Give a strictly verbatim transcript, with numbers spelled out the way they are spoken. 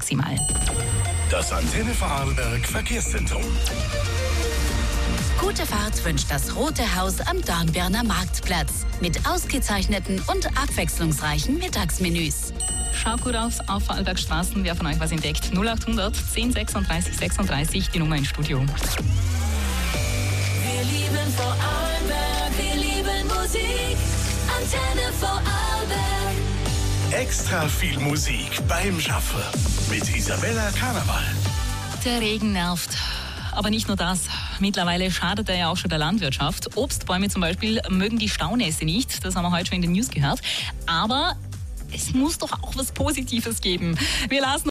maximal. Das Antenne Vorarlberg Verkehrszentrum. Gute Fahrt wünscht das Rote Haus am Dornbirner Marktplatz mit ausgezeichneten und abwechslungsreichen Mittagsmenüs. Schaut gut aus auf Vorarlberg Straßen. Wer von euch was entdeckt? null acht hundert zehn sechsunddreißig sechsunddreißig, die Nummer ins Studio. Wir lieben Vorarlberg, wir lieben Musik. Antenne Vorarlberg. Extra viel Musik beim Schaffen mit Isabella Karneval. Der Regen nervt. Aber nicht nur das. Mittlerweile schadet er ja auch schon der Landwirtschaft. Obstbäume zum Beispiel mögen die Staunässe nicht. Das haben wir heute schon in den News gehört. Aber es muss doch auch was Positives geben. Wir lassen